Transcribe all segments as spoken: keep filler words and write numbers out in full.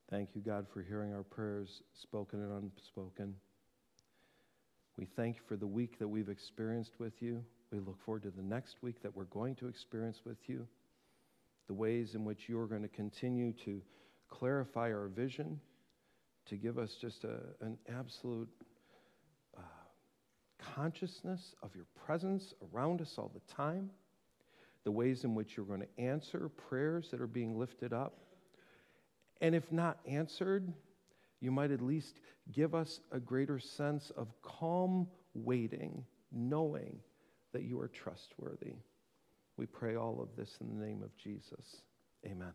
Thank you, God, for hearing our prayers, spoken and unspoken. We thank you for the week that we've experienced with you. We look forward to the next week that we're going to experience with you, the ways in which you're going to continue to clarify our vision, to give us just a, an absolute uh, consciousness of your presence around us all the time, the ways in which you're going to answer prayers that are being lifted up. And if not answered, you might at least give us a greater sense of calm waiting, knowing that you are trustworthy. We pray all of this in the name of Jesus. Amen.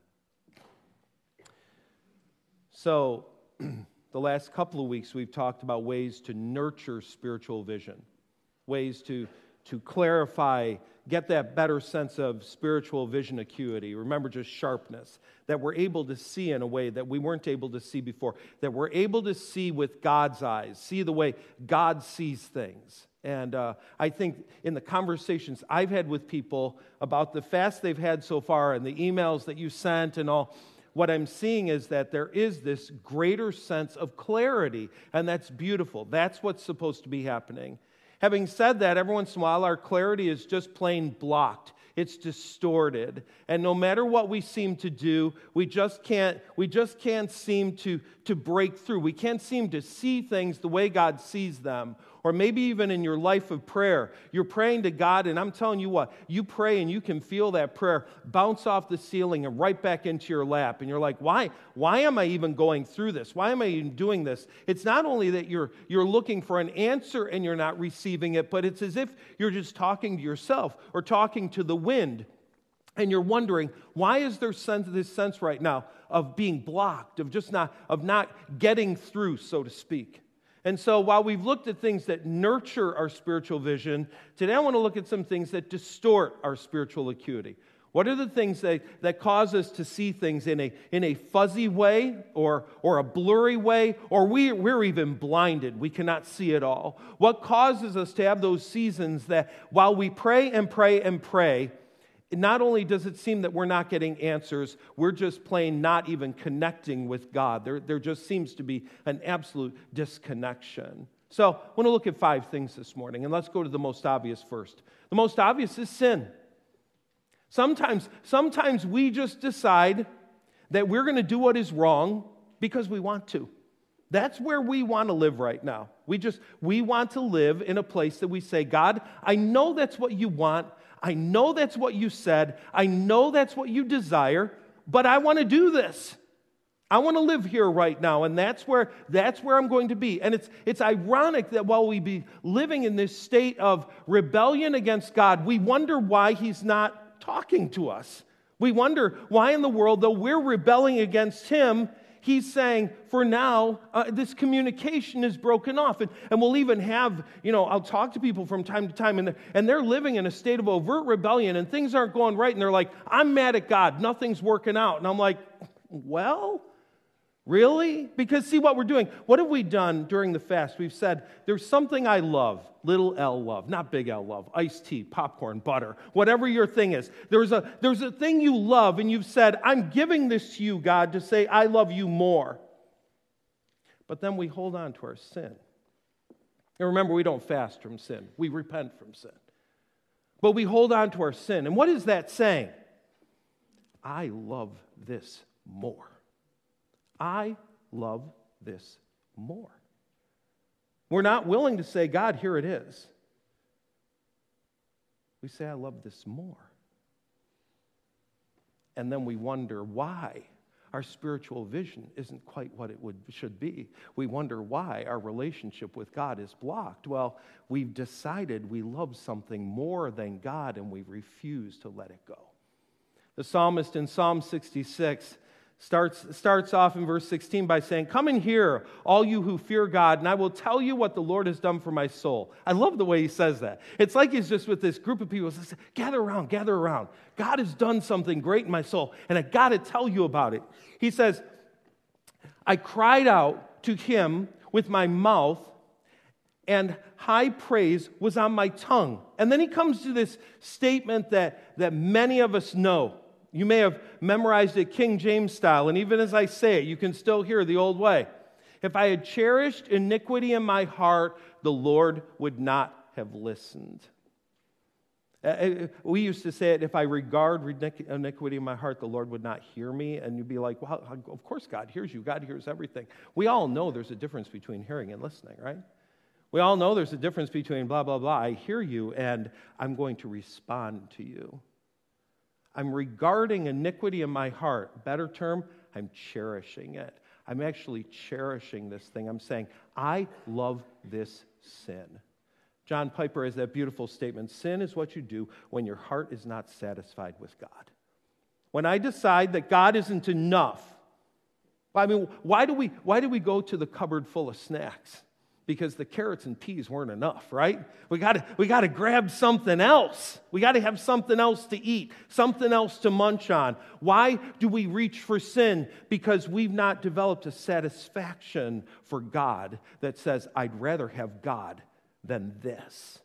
So, the last couple of weeks we've talked about ways to nurture spiritual vision, ways to, to clarify, get that better sense of spiritual vision acuity. Remember, just sharpness, that we're able to see in a way that we weren't able to see before, that we're able to see with God's eyes, see the way God sees things. And uh, I think in the conversations I've had with people about the fast they've had so far and the emails that you sent and all, what I'm seeing is that there is this greater sense of clarity, and that's beautiful. That's what's supposed to be happening. Having said that, every once in a while, our clarity is just plain blocked. It's distorted. And no matter what we seem to do, we just can't, we just can't seem to, to break through. We can't seem to see things the way God sees them. Or maybe even in your life of prayer, you're praying to God, and I'm telling you what, you pray and you can feel that prayer bounce off the ceiling and right back into your lap. And you're like, why? Why am I even going through this? Why am I even doing this? It's not only that you're, you're looking for an answer and you're not receiving it, but it's as if you're just talking to yourself or talking to the wind. And you're wondering, why is there sense, this sense right now of being blocked, of just not, of not getting through, so to speak? And so while we've looked at things that nurture our spiritual vision, today I want to look at some things that distort our spiritual acuity. What are the things that, that cause us to see things in a, in a fuzzy way or, or a blurry way, or we, we're even blinded. We cannot see it all. What causes us to have those seasons that while we pray and pray and pray, not only does it seem that we're not getting answers, we're just plain not even connecting with God. There, there just seems to be an absolute disconnection. So I want to look at five things this morning, and let's go to the most obvious first. The most obvious is sin. Sometimes, sometimes we just decide that we're going to do what is wrong because we want to. That's where we want to live right now. We just, we want to live in a place that we say, God, I know that's what you want. I know that's what you said. I know that's what you desire, but I want to do this. I want to live here right now, and that's where that's where I'm going to be. And it's it's ironic that while we be living in this state of rebellion against God, we wonder why He's not talking to us. We wonder why in the world, though we're rebelling against Him, He's saying, for now, uh, this communication is broken off. And, and we'll even have, you know, I'll talk to people from time to time, and they're, and they're living in a state of overt rebellion, and things aren't going right, and they're like, I'm mad at God, nothing's working out. And I'm like, well, really? Because see what we're doing. What have we done during the fast? We've said, there's something I love, little L love, not big L love, iced tea, popcorn, butter, whatever your thing is. There's a, there's a thing you love, and you've said, I'm giving this to you, God, to say I love you more. But then we hold on to our sin. And remember, we don't fast from sin. We repent from sin. But we hold on to our sin. And what is that saying? I love this more. I love this more. We're not willing to say, God, here it is. We say, I love this more. And then we wonder why our spiritual vision isn't quite what it would should be. We wonder why our relationship with God is blocked. Well, we've decided we love something more than God, and we refuse to let it go. The psalmist in Psalm sixty-six Starts, starts off in verse sixteen by saying, come and hear, all you who fear God, and I will tell you what the Lord has done for my soul. I love the way he says that. It's like he's just with this group of people. He says, gather around, gather around. God has done something great in my soul, and I got to tell you about it. He says, I cried out to him with my mouth, and high praise was on my tongue. And then he comes to this statement that, that many of us know. You may have memorized it King James style, and even as I say it, you can still hear the old way. If I had cherished iniquity in my heart, the Lord would not have listened. Uh, we used to say it, if I regard iniquity in my heart, the Lord would not hear me. And you'd be like, well, of course God hears you. God hears everything. We all know there's a difference between hearing and listening, right? We all know there's a difference between blah, blah, blah. I hear you, and I'm going to respond to you. I'm regarding iniquity in my heart. Better term, I'm cherishing it. I'm actually cherishing this thing. I'm saying, I love this sin. John Piper has that beautiful statement, sin is what you do when your heart is not satisfied with God. When I decide that God isn't enough, I mean, why do we, why do we go to the cupboard full of snacks? Because the carrots and peas weren't enough, right? We got we got to grab something else. We got to have something else to eat, something else to munch on. Why do we reach for sin? Because we've not developed a satisfaction for God that says, I'd rather have God than this.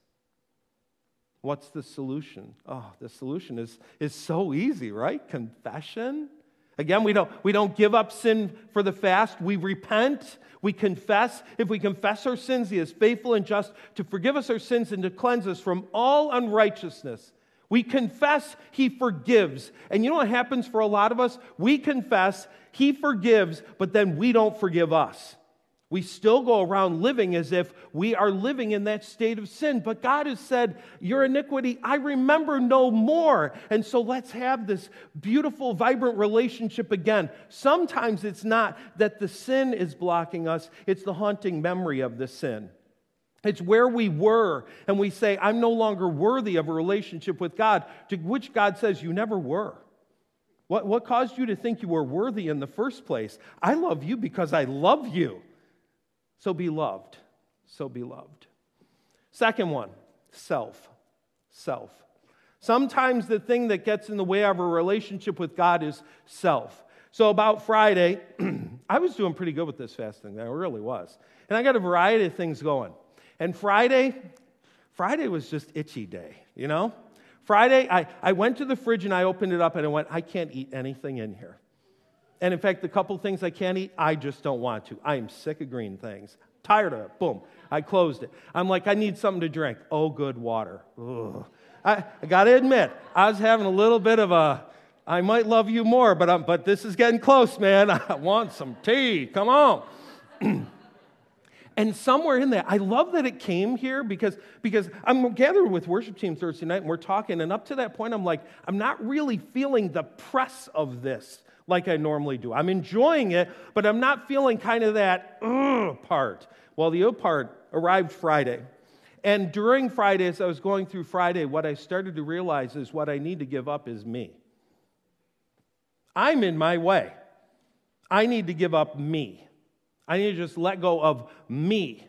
What's the solution? Oh, the solution is, is so easy, right? Confession. Again, we don't, we don't give up sin for the fast. We repent. We confess. If we confess our sins, He is faithful and just to forgive us our sins and to cleanse us from all unrighteousness. We confess, He forgives. And you know what happens for a lot of us? We confess, He forgives, but then we don't forgive us. We still go around living as if we are living in that state of sin. But God has said, your iniquity, I remember no more. And so let's have this beautiful, vibrant relationship again. Sometimes it's not that the sin is blocking us. It's the haunting memory of the sin. It's where we were, and we say, I'm no longer worthy of a relationship with God, to which God says, you never were. What, what caused you to think you were worthy in the first place? I love you because I love you. So be loved. So be loved. Second one, self. Self. Sometimes the thing that gets in the way of a relationship with God is self. So about Friday, I was doing pretty good with this fasting. I really was. And I got a variety of things going. And Friday, Friday was just itchy day, you know? Friday, I, I went to the fridge and I opened it up and I went, I can't eat anything in here. And in fact, the couple things I can't eat, I just don't want to. I am sick of green things. Tired of it. Boom. I closed it. I'm like, I need something to drink. Oh, good, water. Ugh. I, I got to admit, I was having a little bit of a, I might love you more, but I'm, but this is getting close, man. I want some tea. Come on. And somewhere in there, I love that it came here because, because I'm gathered with worship team Thursday night, and we're talking, and up to that point, I'm like, I'm not really feeling the press of this like I normally do. I'm enjoying it, but I'm not feeling kind of that ugh part. Well, the ugh part arrived Friday. And during Friday, as I was going through Friday, what I started to realize is what I need to give up is me. I'm in my way. I need to give up me. I need to just let go of me.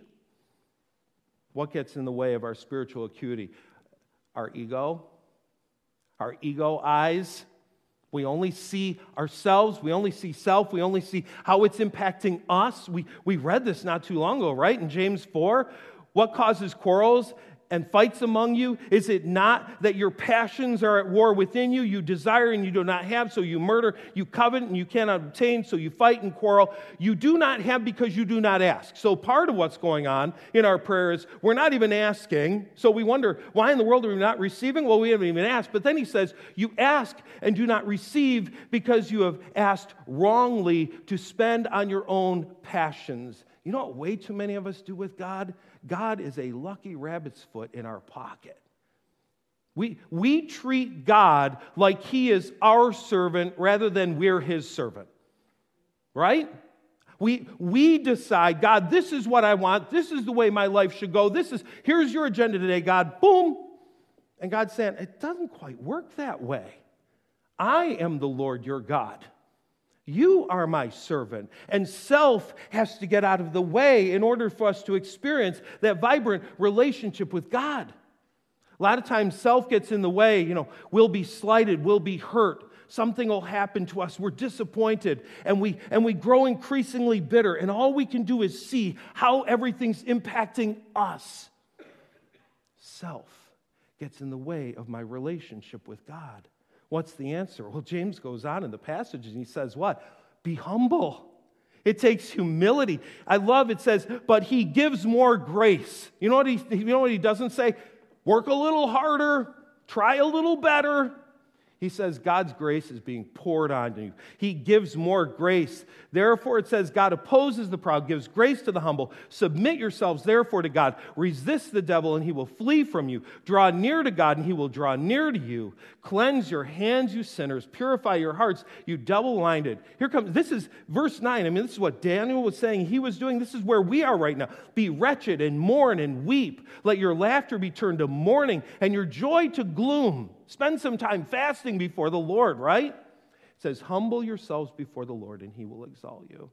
What gets in the way of our spiritual acuity? Our ego, our ego eyes. We only see ourselves. We only see self. We only see how it's impacting us. We, we read this not too long ago, right? In James four, what causes quarrels and fights among you? Is it not that your passions are at war within you? You desire and you do not have, so you murder. You covet and you cannot obtain, so you fight and quarrel. You do not have because you do not ask. So part of what's going on in our prayer is we're not even asking. So we wonder, why in the world are we not receiving? Well, we haven't even asked. But then he says, you ask and do not receive because you have asked wrongly to spend on your own passions. You know what way too many of us do with God? God is a lucky rabbit's foot in our pocket. We, we treat God like He is our servant rather than we're His servant. Right? We, we decide, God, this is what I want. This is the way my life should go. This is, here's your agenda today, God. Boom. And God's saying, it doesn't quite work that way. I am the Lord your God. You are my servant. And self has to get out of the way in order for us to experience that vibrant relationship with God. A lot of times self gets in the way. You know, we'll be slighted, we'll be hurt. Something will happen to us. We're disappointed. And we, and we grow increasingly bitter. And all we can do is see how everything's impacting us. Self gets in the way of my relationship with God. What's the answer? Well, James goes on in the passage and he says what? Be humble. It takes humility. I love it says, but he gives more grace. You know what he, you know what he doesn't say? Work a little harder, try a little better. He says God's grace is being poured on you. He gives more grace. Therefore, it says God opposes the proud, gives grace to the humble. Submit yourselves, therefore, to God. Resist the devil, and he will flee from you. Draw near to God, and he will draw near to you. Cleanse your hands, you sinners. Purify your hearts, you double-minded. Here comes, this is verse nine. I mean, this is what Daniel was saying he was doing. This is where we are right now. Be wretched and mourn and weep. Let your laughter be turned to mourning and your joy to gloom. Spend some time fasting before the Lord, right? It says, humble yourselves before the Lord and he will exalt you.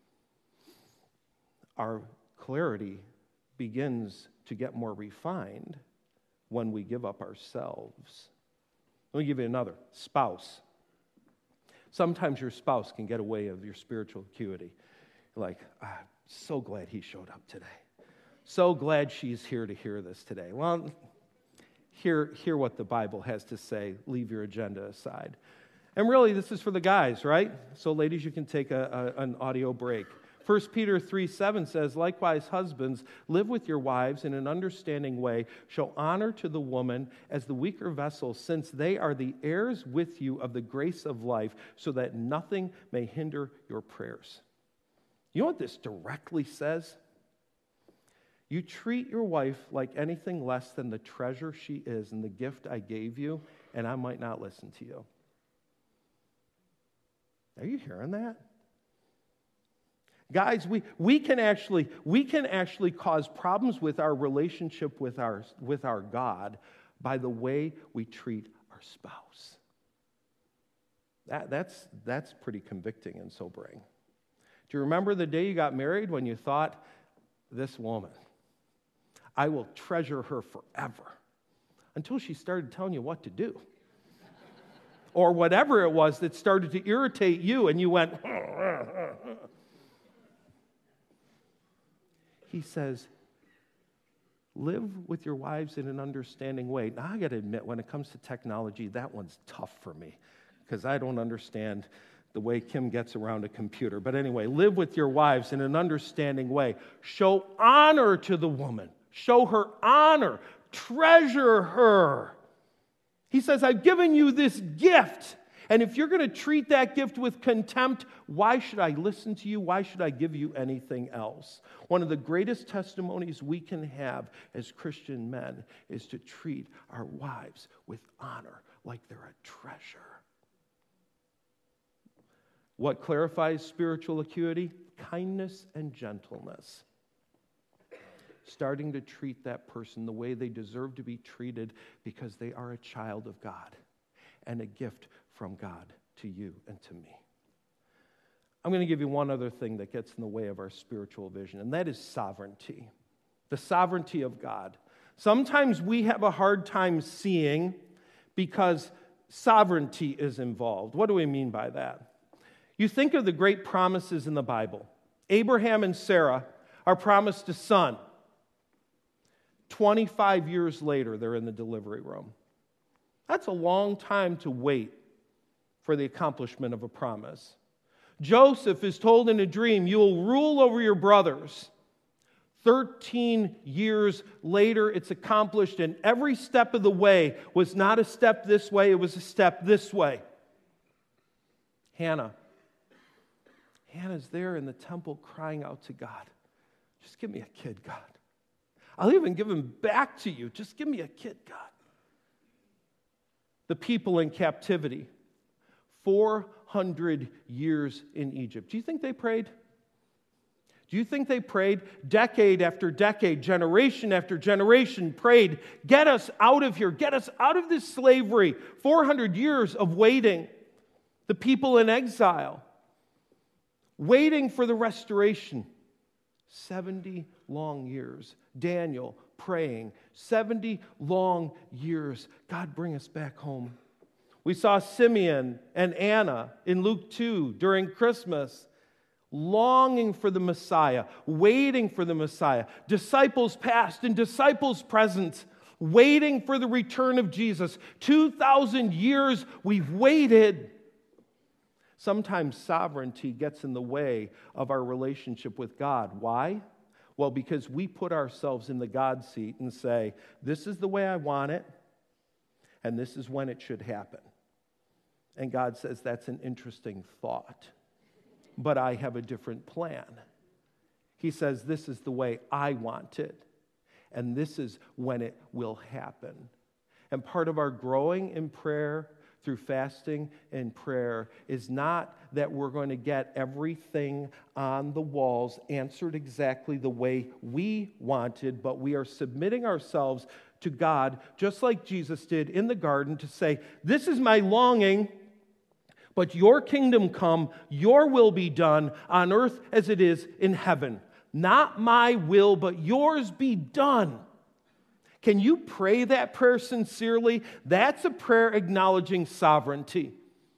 Our clarity begins to get more refined when we give up ourselves. Let me give you another. Spouse. Sometimes your spouse can get away of your spiritual acuity. You're like, ah, so glad he showed up today. So glad she's here to hear this today. Well, Hear, hear what the Bible has to say. Leave your agenda aside. And really, this is for the guys, right? So ladies, you can take a, a, an audio break. First Peter three seven says, likewise, husbands, live with your wives in an understanding way. Show honor to the woman as the weaker vessel, since they are the heirs with you of the grace of life, so that nothing may hinder your prayers. You know what this directly says? You treat your wife like anything less than the treasure she is and the gift I gave you, and I might not listen to you. Are you hearing that? Guys, we, we can actually we can actually cause problems with our relationship with our with our God by the way we treat our spouse. That, that's, that's pretty convicting and sobering. Do you remember the day you got married when you thought, this woman, I will treasure her forever, until she started telling you what to do. Or whatever it was that started to irritate you and you went, he says, live with your wives in an understanding way. Now, I got to admit, when it comes to technology, that one's tough for me because I don't understand the way Kim gets around a computer. But anyway, live with your wives in an understanding way. Show honor to the woman. Show her honor. Treasure her. He says, I've given you this gift. And if you're going to treat that gift with contempt, why should I listen to you? Why should I give you anything else? One of the greatest testimonies we can have as Christian men is to treat our wives with honor like they're a treasure. What clarifies spiritual acuity? Kindness and gentleness. Starting to treat that person the way they deserve to be treated because they are a child of God and a gift from God to you and to me. I'm going to give you one other thing that gets in the way of our spiritual vision, and that is sovereignty. The sovereignty of God. Sometimes we have a hard time seeing because sovereignty is involved. What do we mean by that? You think of the great promises in the Bible. Abraham and Sarah are promised a son. twenty-five years later, they're in the delivery room. That's a long time to wait for the accomplishment of a promise. Joseph is told in a dream, you will rule over your brothers. Thirteen years later, it's accomplished, and every step of the way was not a step this way, it was a step this way. Hannah. Hannah's there in the temple crying out to God. Just give me a kid, God. I'll even give him back to you. Just give me a kid, God. The people in captivity. four hundred years in Egypt. Do you think they prayed? Do you think they prayed? Decade after decade, generation after generation prayed, get us out of here, get us out of this slavery. four hundred years of waiting. The people in exile, waiting for the restoration. seventy long years. Daniel praying. seventy long years. God, bring us back home. We saw Simeon and Anna in Luke two during Christmas, longing for the Messiah, waiting for the Messiah. Disciples past and disciples present, waiting for the return of Jesus. two thousand years we've waited. Sometimes sovereignty gets in the way of our relationship with God. Why? Well, because we put ourselves in the God seat and say, this is the way I want it, and this is when it should happen. And God says, that's an interesting thought, but I have a different plan. He says, this is the way I want it, and this is when it will happen. And part of our growing in prayer through fasting and prayer is not that we're going to get everything on the walls answered exactly the way we wanted, but we are submitting ourselves to God, just like Jesus did in the garden, to say, this is my longing, but your kingdom come, your will be done on earth as it is in heaven. Not my will, but yours be done. Can you pray that prayer sincerely? That's a prayer acknowledging sovereignty.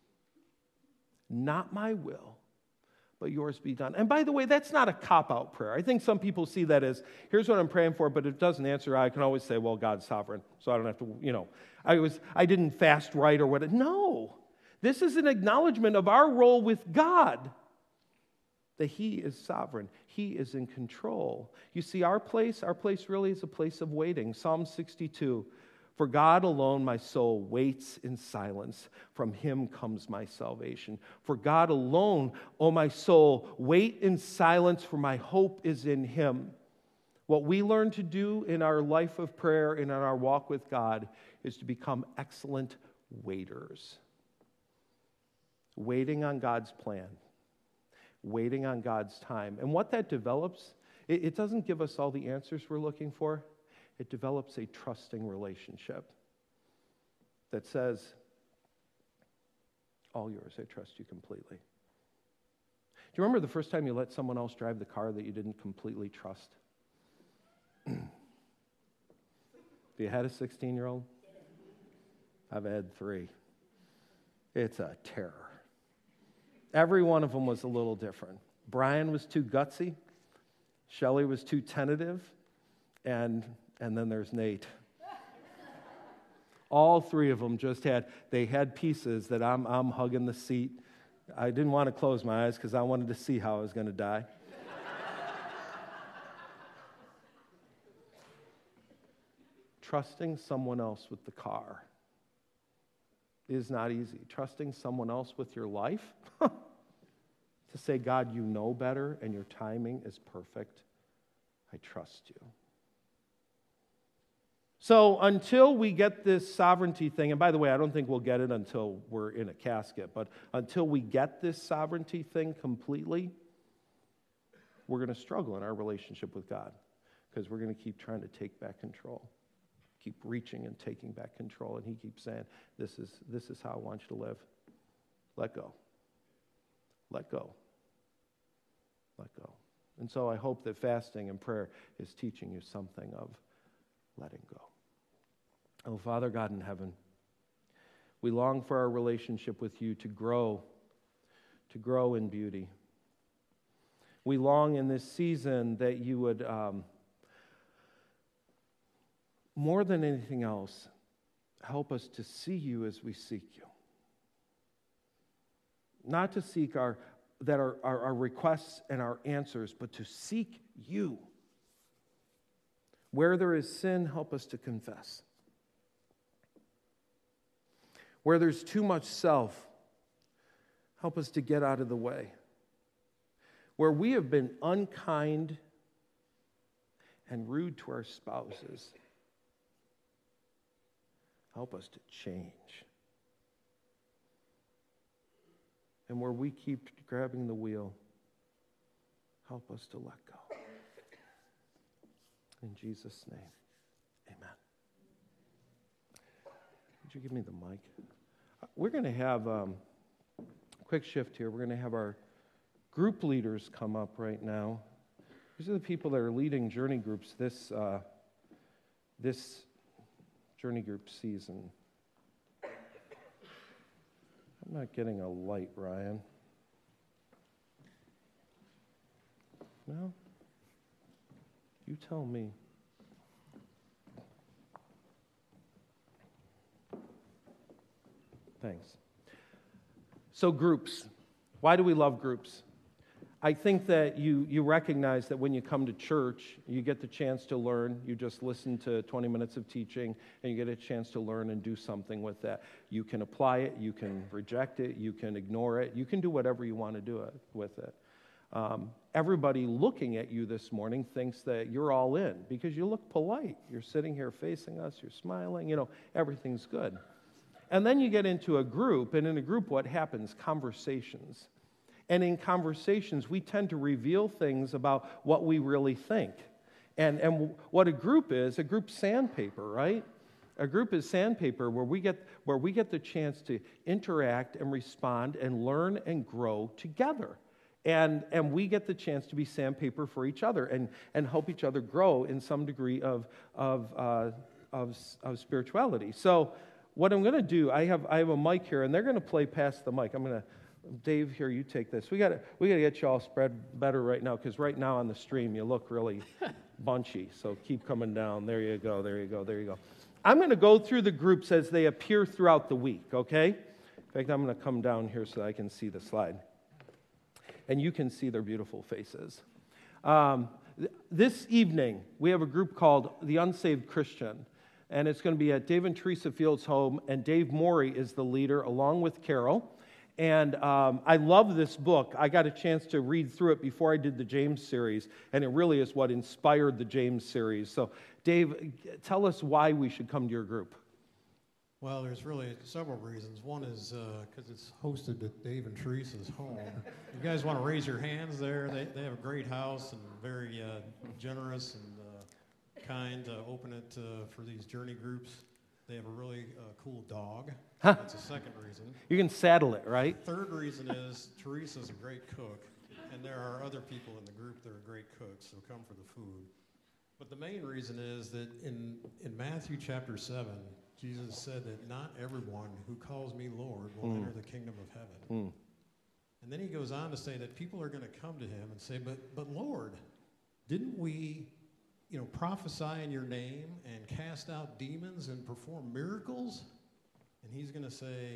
Not my will, but yours be done. And by the way, that's not a cop-out prayer. I think some people see that as, here's what I'm praying for, but if it doesn't answer, I can always say, well, God's sovereign, so I don't have to, you know, I was, I didn't fast right or what. No, this is an acknowledgement of our role with God, that He is sovereign. He is in control. You see, our place, our place really is a place of waiting. Psalm sixty-two, for God alone my soul waits in silence. From Him comes my salvation. For God alone, O my soul, wait in silence, for my hope is in Him. What we learn to do in our life of prayer and in our walk with God is to become excellent waiters. Waiting on God's plan. Waiting on God's time. And what that develops, it, it doesn't give us all the answers we're looking for. It develops a trusting relationship that says, all yours, I trust you completely. Do you remember the first time you let someone else drive the car that you didn't completely trust? Do you had a sixteen-year-old? I've had three. It's a terror. Every one of them was a little different. Brian was too gutsy. Shelley was too tentative. And, and then there's Nate. All three of them just had, they had pieces that I'm, I'm hugging the seat. I didn't want to close my eyes because I wanted to see how I was going to die. Trusting someone else with the car is not easy. Trusting someone else with your life, to say, God, you know better and your timing is perfect. I trust you. So until we get this sovereignty thing, and by the way, I don't think we'll get it until we're in a casket, but until we get this sovereignty thing completely, we're going to struggle in our relationship with God because we're going to keep trying to take back control. Keep reaching and taking back control. And He keeps saying, this is, this is how I want you to live. Let go. Let go. Let go. And so I hope that fasting and prayer is teaching you something of letting go. Oh, Father God in heaven, we long for our relationship with you to grow, to grow in beauty. We long in this season that you would, um, more than anything else, help us to see you as we seek you. Not to seek our that are our, our requests and our answers, but to seek you. Where there is sin, help us to confess. Where there's too much self, help us to get out of the way. Where we have been unkind and rude to our spouses, help us to change. And where we keep grabbing the wheel, help us to let go. In Jesus' name, amen. Would you give me the mic? We're going to have um, a quick shift here. We're going to have our group leaders come up right now. These are the people that are leading journey groups this, uh, this journey group season. I'm not getting a light, Ryan. No? You tell me. Thanks. So groups. Why do we love groups? I think that you, you recognize that when you come to church, you get the chance to learn. You just listen to twenty minutes of teaching, and you get a chance to learn and do something with that. You can apply it, you can reject it, you can ignore it, you can do whatever you want to do it, with it. Um, everybody looking at you this morning thinks that you're all in because you look polite. You're sitting here facing us, you're smiling, you know, everything's good. And then you get into a group, and in a group what happens? Conversations. And in conversations, we tend to reveal things about what we really think. And, and what a group is, a group's sandpaper, right? A group is sandpaper where we get where we get the chance to interact and respond and learn and grow together. And, and we get the chance to be sandpaper for each other and, and help each other grow in some degree of, of, uh, of, of spirituality. So what I'm going to do, I have I have a mic here, and they're going to play past the mic. I'm going to Dave, here, you take this. We got to we got to get you all spread better right now, because right now on the stream you look really bunchy. So keep coming down. There you go. There you go. There you go. I'm going to go through the groups as they appear throughout the week. Okay. In fact, I'm going to come down here so I can see the slide, and you can see their beautiful faces. Um, th- this evening we have a group called the Unsaved Christian, and it's going to be at Dave and Teresa Field's home, and Dave Morey is the leader along with Carol. And um, I love this book. I got a chance to read through it before I did the James series, and it really is what inspired the James series. So, Dave, tell us why we should come to your group. Well, there's really several reasons. One is because uh, it's hosted at Dave and Teresa's home. You guys want to raise your hands there? They, they have a great house and very uh, generous and uh, kind. Uh, open it uh, for these journey groups. They have a really uh, cool dog. Huh. That's a second reason. You can saddle it, right? Third reason is Teresa's a great cook, and there are other people in the group that are great cooks, so come for the food. But the main reason is that in, in Matthew chapter seven, Jesus said that not everyone who calls me Lord will mm. enter the kingdom of heaven. Mm. And then he goes on to say that people are going to come to him and say, but, but Lord, didn't we you know, prophesy in your name and cast out demons and perform miracles? And he's going to say,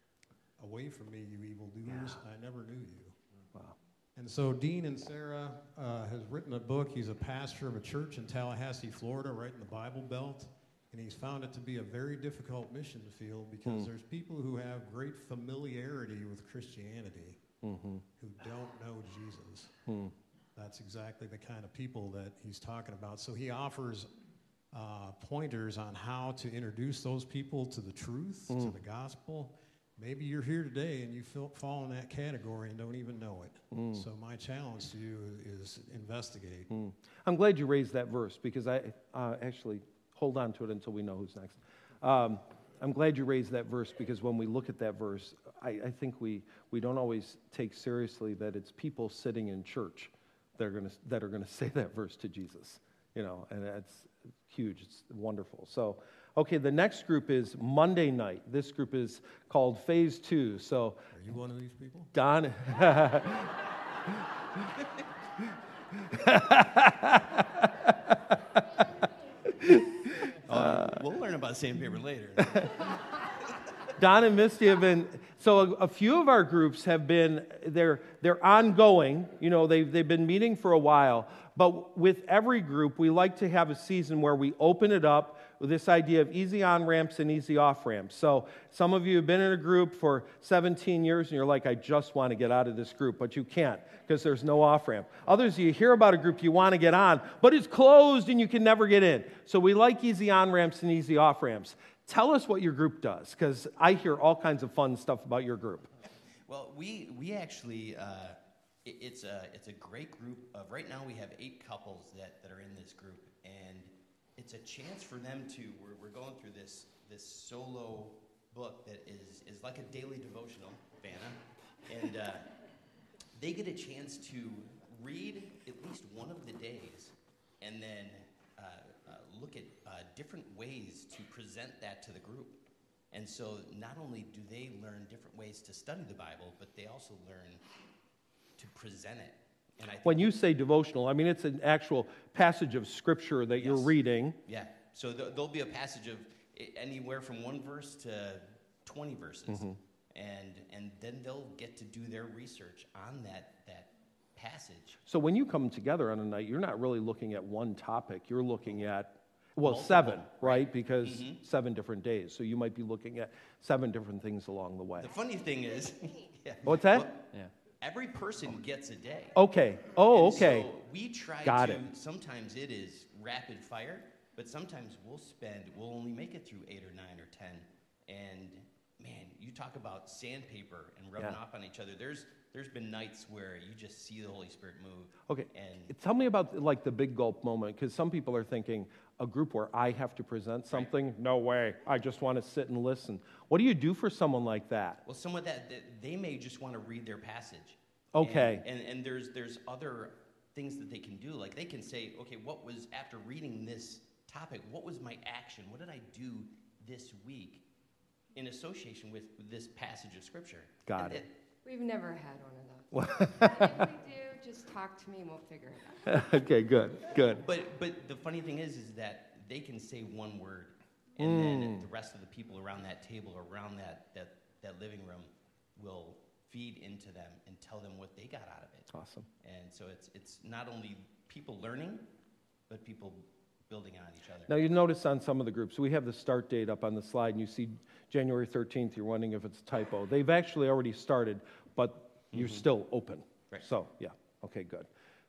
away from me, you evildoers, yeah. I never knew you. Wow. And so Dean and Sarah uh, has written a book. He's a pastor of a church in Tallahassee, Florida, right in the Bible Belt. And he's found it to be a very difficult mission field because mm. there's people who have great familiarity with Christianity mm-hmm. who don't know Jesus. Mm. That's exactly the kind of people that he's talking about. So he offers uh, pointers on how to introduce those people to the truth, mm. to the gospel. Maybe you're here today and you feel, fall in that category and don't even know it. Mm. So my challenge to you is investigate. Mm. I'm glad you raised that verse because I uh, actually hold on to it until we know who's next. Um, I'm glad you raised that verse because when we look at that verse, I, I think we, we don't always take seriously that it's people sitting in church that are going to that are going to say that verse to Jesus, you know, and that's huge. It's wonderful. So, okay, the next group is Monday night. This group is called Phase Two. So, are you one of these people? Don. uh, we'll learn about sandpaper later. Don and Misty have been, so a, a few of our groups have been, they're they're ongoing, you know, they've, they've been meeting for a while, but with every group, we like to have a season where we open it up with this idea of easy on-ramps and easy off-ramps. So some of you have been in a group for seventeen years, and you're like, I just want to get out of this group, but you can't because there's no off-ramp. Others, you hear about a group you want to get on, but it's closed and you can never get in. So we like easy on-ramps and easy off-ramps. Tell us what your group does, because I hear all kinds of fun stuff about your group. Well, we we actually, uh, it, it's a it's a great group of, right now we have eight couples that, that are in this group, and it's a chance for them to, we're, we're going through this this solo book that is, is like a daily devotional, Vanna, and uh, they get a chance to read at least one of the days, and then uh, uh, look at uh, different ways to present that to the group. And so not only do they learn different ways to study the Bible, but they also learn to present it. And I think when you say devotional, I mean it's an actual passage of Scripture that yes. you're reading. Yeah. So th- there'll be a passage of anywhere from one verse to twenty verses, Mm-hmm. and and then they'll get to do their research on that that passage. So when you come together on a night, you're not really looking at one topic. You're looking at, well, Multiple, seven, right? right. Because Mhm. seven different days. So you might be looking at seven different things along the way. The funny thing is, yeah, What's that? well, Yeah. every person gets a day. Okay. Oh, And okay. So we try Got to, it. sometimes it is rapid fire, but sometimes we'll spend, we'll only make it through eight or nine or ten. And man, you talk about sandpaper and rubbing Yeah. off on each other. There's there's been nights where you just see the Holy Spirit move. Okay. And Tell me about like the big gulp moment, because some people are thinking a group where I have to present something. No way. I just want to sit and listen. What do you do for someone like that? well, some of that, that they may just want to read their passage. Okay. And, and, and there's there's other things that they can do. Like they can say, okay, what was, after reading this topic, what was my action? What did I do this week in association with, with this passage of Scripture? Got And it. We've never had one of those. And if we do, just talk to me and we'll figure it out. Okay, good, good. But but the funny thing is, is that they can say one word, and then Mm. the rest of the people around that table, or around that, that, that living room, will feed into them and tell them what they got out of it. Awesome. And so it's it's not only people learning, but people building on each other. Now, you notice on some of the groups, we have the start date up on the slide, and you see January thirteenth. You're wondering if it's a typo. They've actually already started, but you're still open. Right. So, yeah, okay, good.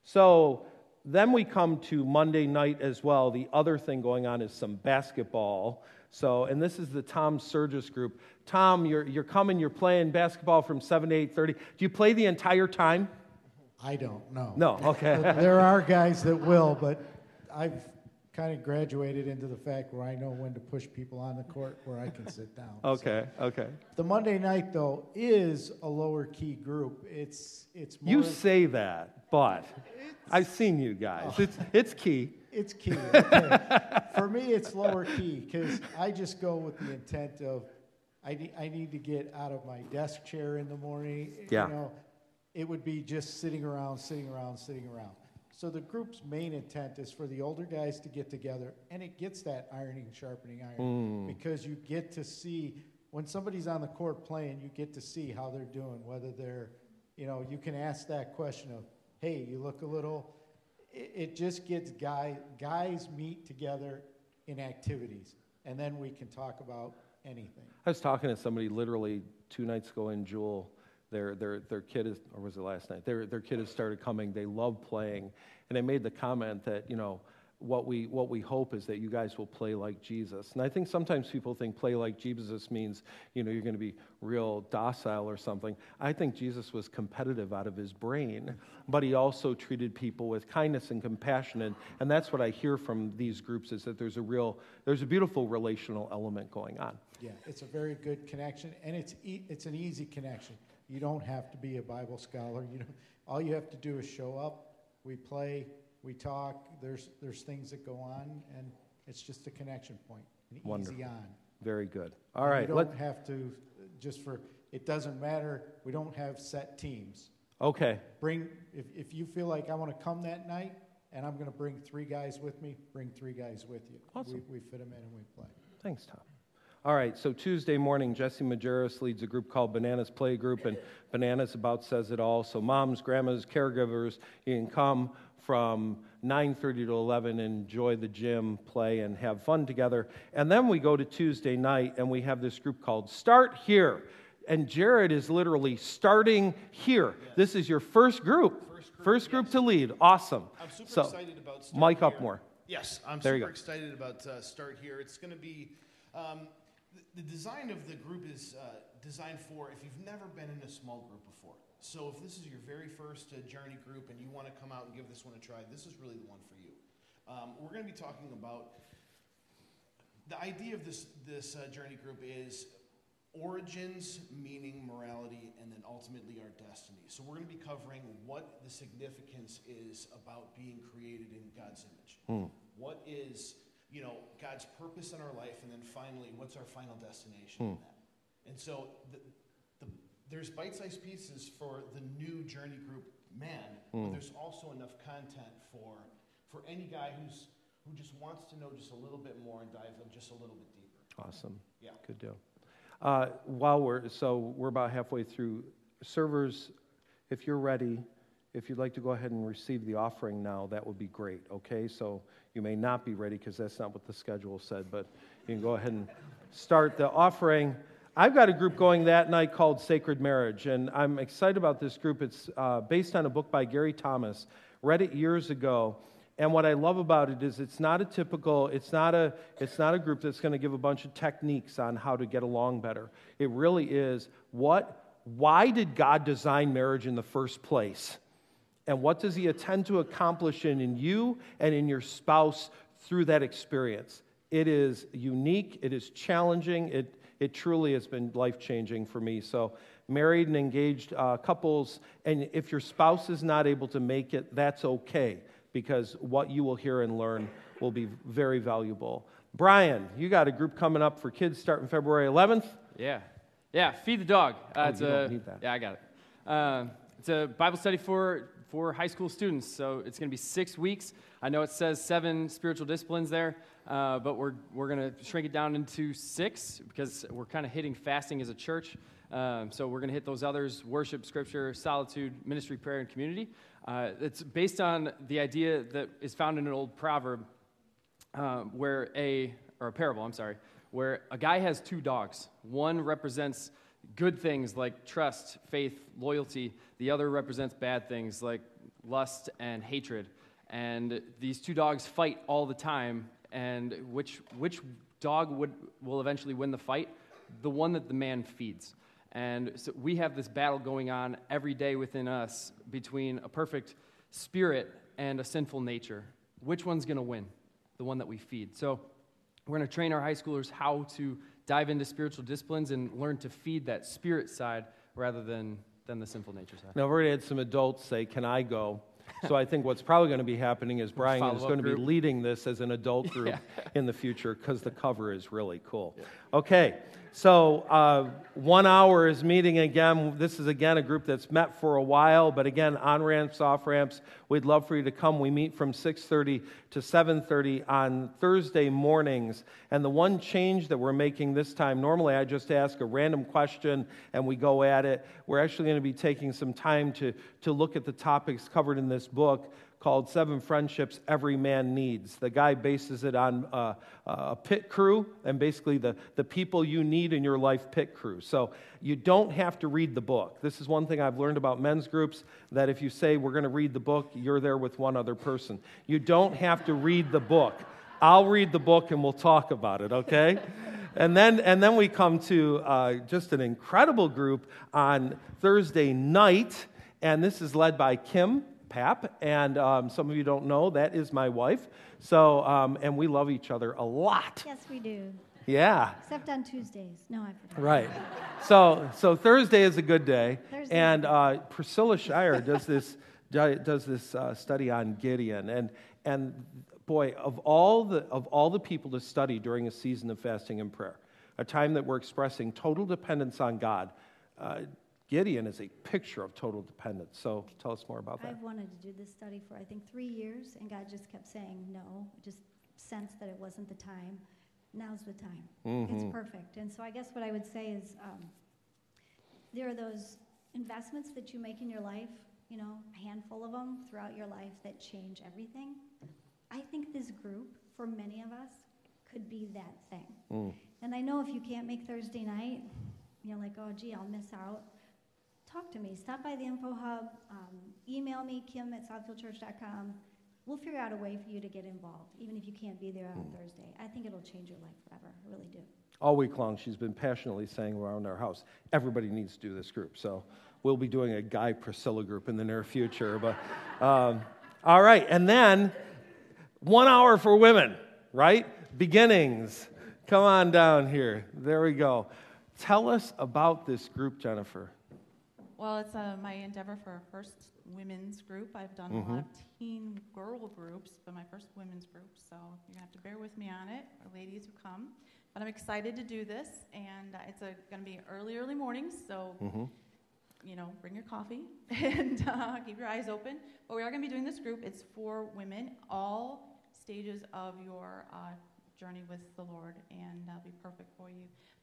So then we come to Monday night as well. The other thing going on is some basketball. So, and this is the Tom Surgis group. Tom, you're, you're coming, you're playing basketball from seven to eight thirty. Do you play the entire time? I don't know. No, okay. There are guys that will, but I've kind of graduated into the fact where I know when to push people on the court where I can sit down. Okay, okay. The Monday night though is a lower key group. It's it's more You say that, but I've seen you guys. It's, it's key. it's key. Okay. For me, it's lower key because I just go with the intent of I need I need to get out of my desk chair in the morning. Yeah. You know, it would be just sitting around, sitting around, sitting around. So the group's main intent is for the older guys to get together, and it gets that ironing, sharpening iron, because you get to see, when somebody's on the court playing, you get to see how they're doing, whether they're, you know, you can ask that question of, hey, you look a little, it, it just gets guy, guys meet together in activities, and then we can talk about anything. I was talking to somebody literally two nights ago in Jewel. Their their their kid is, or was it last night? Their their kid has started coming. They love playing, and I made the comment that, you know, what we what we hope is that you guys will play like Jesus. And I think sometimes people think play like Jesus means, you know, you're going to be real docile or something. I think Jesus was competitive out of his brain, but he also treated people with kindness and compassion, and, and that's what I hear from these groups, is that there's a real there's a beautiful relational element going on. Yeah, it's a very good connection, and it's e- it's an easy connection. You don't have to be a Bible scholar. You know, all you have to do is show up. We play, we talk. There's there's things that go on, and it's just a connection point. An Wonderful. easy on. Very good. All right. You let- don't have to just for. It doesn't matter. We don't have set teams. okay. Bring if if you feel like I want to come that night, and I'm going to bring three guys with me. Bring three guys with you. Awesome. We, we fit them in and we play. Thanks, Tom. All right, so Tuesday morning, Jesse Majerus leads a group called Bananas Play Group, and Bananas about says it all. So moms, grandmas, caregivers, you can come from nine thirty to eleven, enjoy the gym, play, and have fun together. And then we go to Tuesday night, and we have this group called Start Here. And Jared is literally starting here. Yes. This is your first group. First group, first group yes. to lead. Awesome. I'm super so, excited about Start Mike Here. Upmore. Yes, I'm there super excited about uh, Start Here. It's going to be... Um, The design of the group is uh, designed for if you've never been in a small group before. So if this is your very first uh, journey group and you want to come out and give this one a try, this is really the one for you. Um, we're going to be talking about the idea of this this uh, journey group is origins, meaning, morality, and then ultimately our destiny. So we're going to be covering what the significance is about being created in God's image. Hmm. What is you know, God's purpose in our life, and then finally, what's our final destination Hmm. in that? And so the, the, there's bite-sized pieces for the new journey group man, Hmm. but there's also enough content for for any guy who's who just wants to know just a little bit more and dive in just a little bit deeper. Awesome. Yeah. Good deal. Uh, while we're, so we're about halfway through. Servers, if you're ready, if you'd like to go ahead and receive the offering now, that would be great, okay? So you may not be ready because that's not what the schedule said, but you can go ahead and start the offering. I've got a group going that night called Sacred Marriage, and I'm excited about this group. It's uh, based on a book by Gary Thomas. Read it years ago, and what I love about it is it's not a typical, it's not a, it's not a group that's going to give a bunch of techniques on how to get along better. It really is what, why did God design marriage in the first place? And what does He intend to accomplish in, in you and in your spouse through that experience? It is unique, it is challenging, it It truly has been life-changing for me. So married and engaged uh, couples, and if your spouse is not able to make it, that's okay, because what you will hear and learn will be very valuable. Brian, you got a group coming up for kids starting February eleventh? Yeah. Yeah, Feed the Dog. Uh, Oh, it's you a, don't need that. Yeah, I got it. Uh, it's a Bible study for, for high school students, so it's going to be six weeks. I know it says seven spiritual disciplines there, uh, but we're we're going to shrink it down into six because we're kind of hitting fasting as a church. Um, so we're going to hit those others: worship, scripture, solitude, ministry, prayer, and community. Uh, it's based on the idea that is found in an old proverb, um, where a or a parable. I'm sorry, where a guy has two dogs. One represents good things like trust, faith, loyalty. The other represents bad things like lust and hatred. And these two dogs fight all the time, and which which dog would will eventually win the fight? The one that the man feeds. And so we have this battle going on every day within us between a perfect spirit and a sinful nature. Which one's going to win? The one that we feed. So we're going to train our high schoolers how to dive into spiritual disciplines and learn to feed that spirit side rather than, than the sinful nature side. Now, I've already had some adults say, can I go? So I think what's probably going to be happening is Brian is Follow-up going to be group. leading this as an adult group Yeah. in the future because the cover is really cool. Okay, so uh, one hour is meeting again. This is, again, a group that's met for a while, but again, on-ramps, off-ramps. We'd love for you to come. We meet from six thirty to seven thirty on Thursday mornings. And the one change that we're making this time, normally I just ask a random question and we go at it. We're actually going to be taking some time to, to look at the topics covered in this book called Seven Friendships Every Man Needs. The guy bases it on uh, a pit crew and basically the, the people you need in your life pit crew. So you don't have to read the book. This is one thing I've learned about men's groups, that if you say we're going to read the book, you're there with one other person. You don't have to read the book. I'll read the book and we'll talk about it, okay? And then and then we come to uh, just an incredible group on Thursday night, and this is led by Kim Pap, and um, some of you don't know, that is my wife. So, um, and we love each other a lot. Yes, we do. Yeah. Except on Tuesdays. No, I forgot. Right. So, so Thursday is a good day, Thursday. and uh, Priscilla Shire does this does this uh, study on Gideon, and and boy, of all the of all the people to study during a season of fasting and prayer, a time that we're expressing total dependence on God. Uh, Gideon is a picture of total dependence. So tell us more about that. I've wanted to do this study for, I think, three years, and God just kept saying no. I just sensed that it wasn't the time. Now's the time. Mm-hmm. It's perfect. And so I guess what I would say is um, there are those investments that you make in your life, you know, a handful of them throughout your life that change everything. I think this group, for many of us, could be that thing. Mm. And I know if you can't make Thursday night, you're like, oh, gee, I'll miss out. Talk to me. Stop by the Info Hub. Um, email me, Kim at southfield church dot com. We'll figure out a way for you to get involved, even if you can't be there on Mm. Thursday. I think it'll change your life forever. I really do. All week long, she's been passionately saying around our house, everybody needs to do this group. So we'll be doing a Guy Priscilla group in the near future. But um, all right, and then one hour for women, right? Beginnings. Come on down here. There we go. Tell us about this group, Jennifer. Well, it's uh, my endeavor for our first women's group. I've done Mm-hmm. a lot of teen girl groups, but my first women's group, so you're going to have to bear with me on it, our ladies who come. But I'm excited to do this, and uh, it's going to be early, early mornings, so, Mm-hmm. you know, bring your coffee and uh, keep your eyes open. But we are going to be doing this group. It's for women, all stages of your uh, journey with the Lord, and that'll be perfect for you.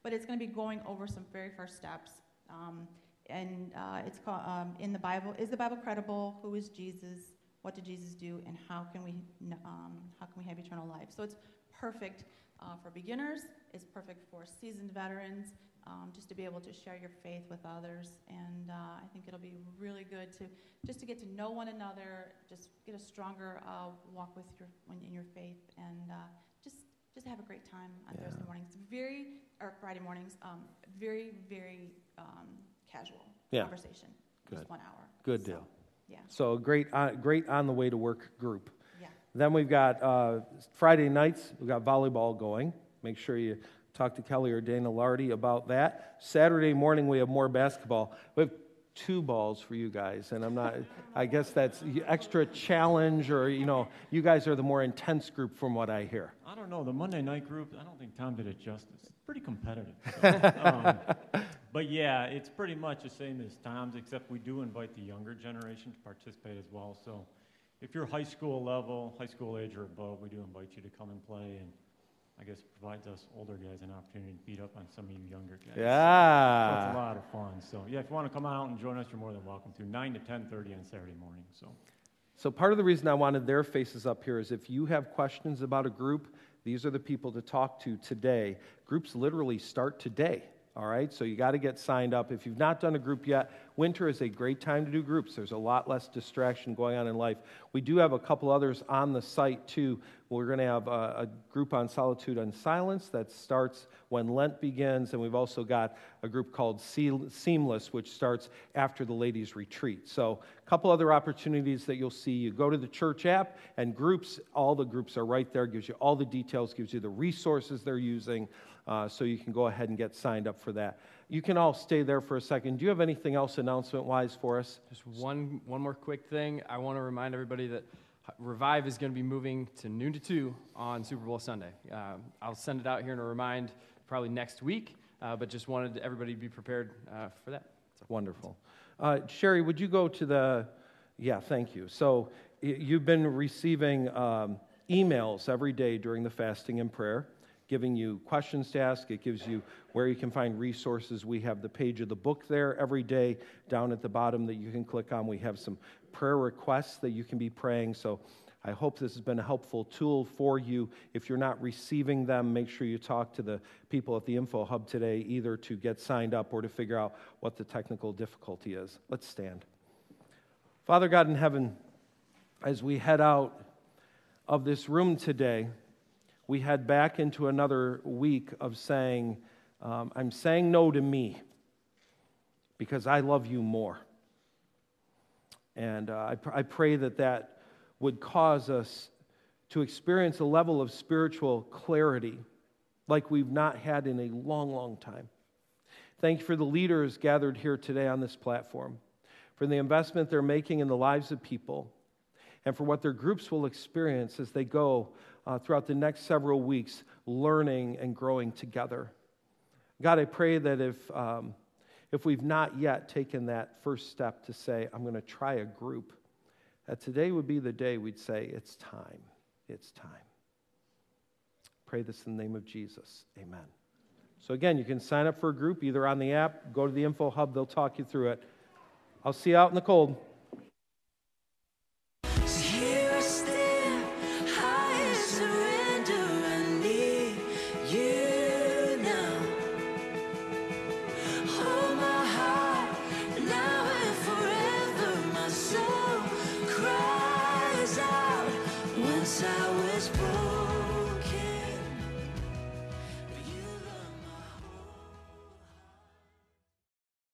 but it's going to be going over some very first steps. Um, and uh, it's called, um, in the Bible, is the Bible credible? Who is Jesus? What did Jesus do? And how can we, um, how can we have eternal life? So it's perfect uh, for beginners. It's perfect for seasoned veterans, um, just to be able to share your faith with others. And uh, I think it'll be really good to just to get to know one another, just get a stronger uh, walk with your when in your faith, and uh, just just have a great time on Yeah. Thursday mornings. Very or Friday mornings. Um, very very um, casual Yeah. conversation. Good. Just one hour. Good So, deal. Yeah. So a great, uh, great on the way to work group. Yeah. Then we've got uh, Friday nights, we've got volleyball going. Make sure you talk to Kelly or Dana Lardy about that. Saturday morning, we have more basketball. We have two balls for you guys, and I'm not, I guess that's extra challenge, or, you know, you guys are the more intense group from what I hear. I don't know. The Monday night group, I don't think Tom did it justice. It's pretty competitive. So, um, but yeah, it's pretty much the same as Tom's, except we do invite the younger generation to participate as well. So if you're high school level, high school age or above, we do invite you to come and play, and I guess it provides us older guys an opportunity to beat up on some of you younger guys. Yeah. So it's a lot of fun. So yeah, if you want to come out and join us, you're more than welcome to. nine to ten thirty on Saturday morning. So. So part of the reason I wanted their faces up here is if you have questions about a group, these are the people to talk to today. Groups literally start today, all right? So you got to get signed up. If you've not done a group yet, winter is a great time to do groups. There's a lot less distraction going on in life. We do have a couple others on the site, too. We're going to have a, a group on solitude and silence that starts when Lent begins, and we've also got a group called Seamless, which starts after the ladies' retreat. So a couple other opportunities that you'll see. You go to the church app, and groups, all the groups are right there, gives you all the details, gives you the resources they're using, uh, so you can go ahead and get signed up for that. You can all stay there for a second. Do you have anything else announcement-wise for us? Just one one more quick thing. I want to remind everybody that Revive is going to be moving to noon to two on Super Bowl Sunday. Uh, I'll send it out here in a remind probably next week, uh, but just wanted everybody to be prepared uh, for that. So. Wonderful. Uh, Sherry, would you go to the, yeah, thank you. So y- you've been receiving um, emails every day during the fasting and prayer, giving you questions to ask. It gives you where you can find resources. We have the page of the book there every day down at the bottom that you can click on. We have some prayer requests that you can be praying. So I hope this has been a helpful tool for you. If you're not receiving them, make sure you talk to the people at the Info Hub today, either to get signed up or to figure out what the technical difficulty is. Let's stand. Father God in heaven, as we head out of this room today, we head back into another week of saying, um, I'm saying no to me because I love you more. And uh, I, pr- I pray that that would cause us to experience a level of spiritual clarity like we've not had in a long, long time. Thank you for the leaders gathered here today on this platform, for the investment they're making in the lives of people, and for what their groups will experience as they go uh, throughout the next several weeks, learning and growing together. God, I pray that if um, if we've not yet taken that first step to say, I'm going to try a group, that today would be the day we'd say, it's time, it's time. Pray this in the name of Jesus, amen. So again, you can sign up for a group either on the app, go to the Info Hub, they'll talk you through it. I'll see you out in the cold. I was born.